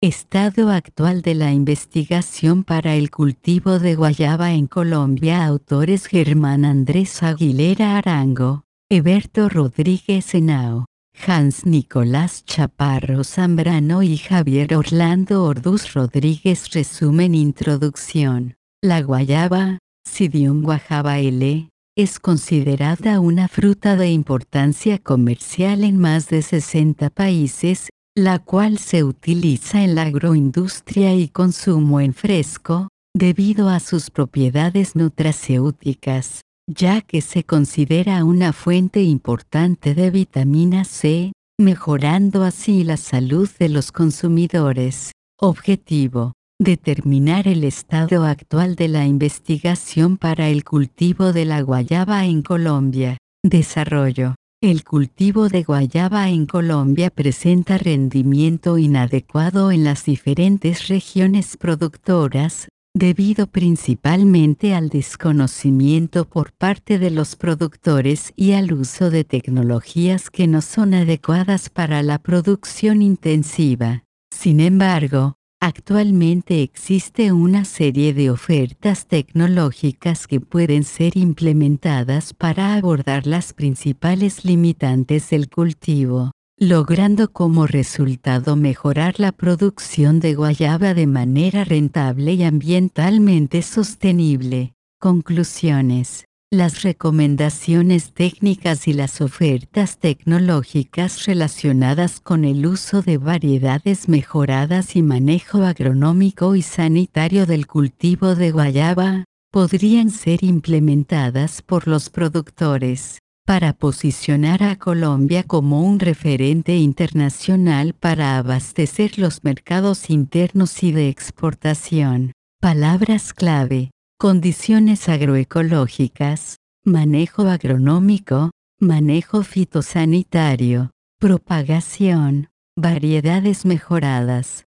Estado actual de la investigación para el cultivo de guayaba en Colombia. Autores: Germán Andrés Aguilera Arango, Eberto Rodríguez Henao, Hans Nicolás Chaparro Zambrano y Javier Orlando Orduz Rodríguez. Resumen. Introducción. La guayaba, Psidium guajaba L., es considerada una fruta de importancia comercial en más de 60 países, la cual se utiliza en la agroindustria y consumo en fresco, debido a sus propiedades nutracéuticas, ya que se considera una fuente importante de vitamina C, mejorando así la salud de los consumidores. Objetivo: determinar el estado actual de la investigación para el cultivo de la guayaba en Colombia. Desarrollo. El cultivo de guayaba en Colombia presenta rendimiento inadecuado en las diferentes regiones productoras, debido principalmente al desconocimiento por parte de los productores y al uso de tecnologías que no son adecuadas para la producción intensiva. Sin embargo, actualmente existe una serie de ofertas tecnológicas que pueden ser implementadas para abordar las principales limitantes del cultivo, logrando como resultado mejorar la producción de guayaba de manera rentable y ambientalmente sostenible. Conclusiones. Las recomendaciones técnicas y las ofertas tecnológicas relacionadas con el uso de variedades mejoradas y manejo agronómico y sanitario del cultivo de guayaba podrían ser implementadas por los productores para posicionar a Colombia como un referente internacional para abastecer los mercados internos y de exportación. Palabras clave: condiciones agroecológicas, manejo agronómico, manejo fitosanitario, propagación, variedades mejoradas.